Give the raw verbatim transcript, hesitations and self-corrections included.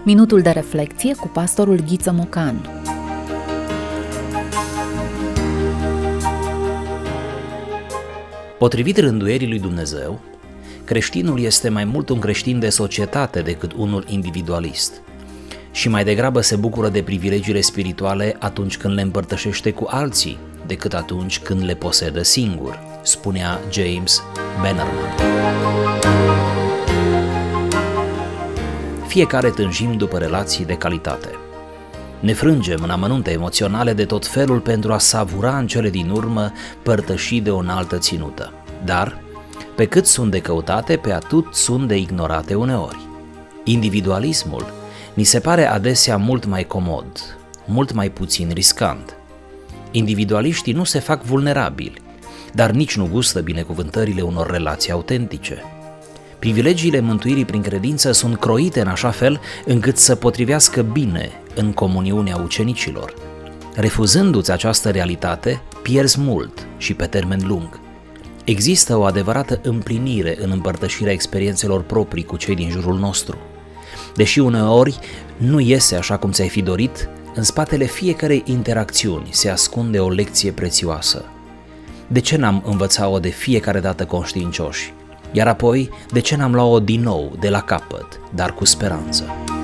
Minutul de reflecție cu pastorul Ghiță Mocan. Potrivit rânduierii lui Dumnezeu, creștinul este mai mult un creștin de societate decât unul individualist și mai degrabă se bucură de privilegiile spirituale atunci când le împărtășește cu alții decât atunci când le posedă singur, spunea James Bannerman. Fiecare tânjim după relații de calitate. Ne frângem în amănunte emoționale de tot felul pentru a savura în cele din urmă părtășii de o înaltă ținută. Dar, pe cât sunt de căutate, pe atât sunt de ignorate uneori. Individualismul ni se pare adesea mult mai comod, mult mai puțin riscant. Individualiștii nu se fac vulnerabili, dar nici nu gustă binecuvântările unor relații autentice. Privilegiile mântuirii prin credință sunt croite în așa fel încât să potrivească bine în comuniunea ucenicilor. Refuzându-ți această realitate, pierzi mult și pe termen lung. Există o adevărată împlinire în împărtășirea experiențelor proprii cu cei din jurul nostru. Deși uneori nu iese așa cum ți-ai fi dorit, în spatele fiecarei interacțiuni se ascunde o lecție prețioasă. De ce n-am învățat-o de fiecare dată conștiincioși? Iar apoi, de ce n-am luat-o din nou, de la capăt, dar cu speranță?